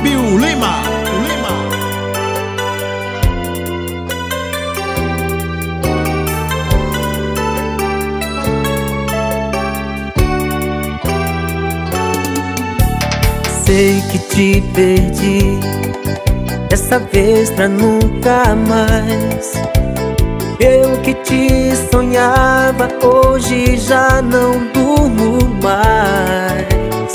Fábio Lima. Sei que te perdi, dessa vez pra nunca mais. Eu que te sonhava, hoje já não durmo mais.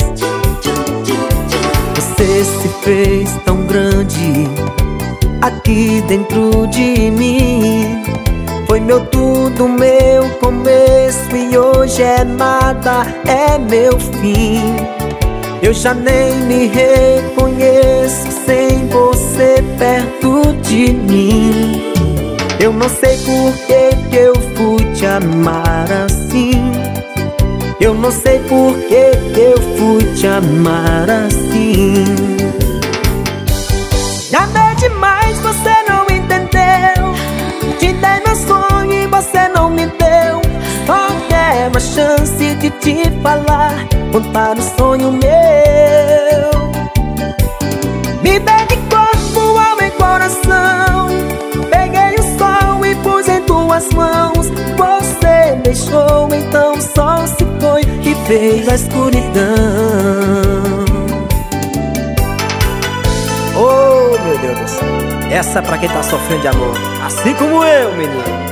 Você se fez tão grande aqui dentro de mim. Foi meu tudo, meu começo, e hoje é nada, é meu fim. Eu já nem me reconheço sem você perto de mim. Eu não sei por que eu fui te amar assim. Eu não sei por que eu fui te amar assim. Já amei demais, você não entendeu. Te dei meu sonho e você não me deu. Só quero uma chance de te falar, contar um sonho meu. Me dei de corpo, alma e coração. Peguei o sol e pus em tuas mãos. Você deixou, então o sol se foi e veio a escuridão. Oh, meu Deus do céu, essa é pra quem tá sofrendo de amor, assim como eu, menino.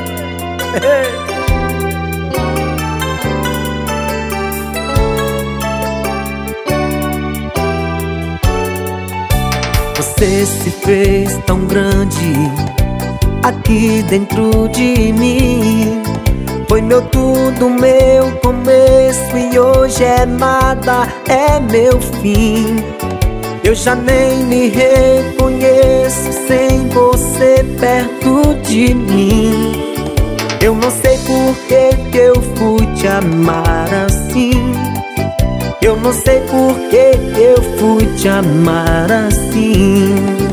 Você se fez tão grande aqui dentro de mim. Foi meu tudo, meu começo, e hoje é nada, é meu fim. Eu já nem me reconheço sem você perto de mim. Eu não sei por que eu fui te amar assim. Eu não sei por que eu fui te amar assim.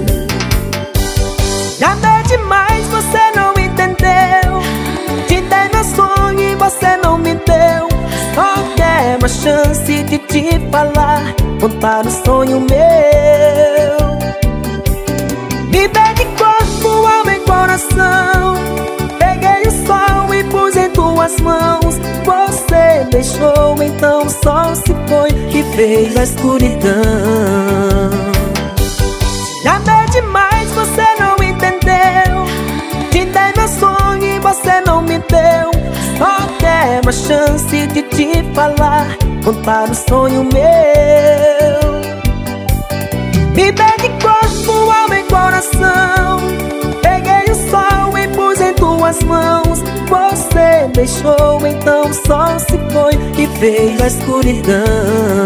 Já amei demais, você não entendeu. Te dei meu sonho e você não me deu. Só quero uma chance de te falar, contar um sonho meu. Me dei de corpo, alma e coração. Peguei o sol e pus em tuas mãos. Você deixou, então o sol se foi e veio a escuridão. Já amei demais, você não entendeu. Te dei meu sonho e você não me deu. Só quero uma chance de te falar, contar um sonho meu. Me dei de corpo, alma e coração. Peguei o sol e pus em tuas mãos. Você deixou, então o sol se foi e veio a escuridão.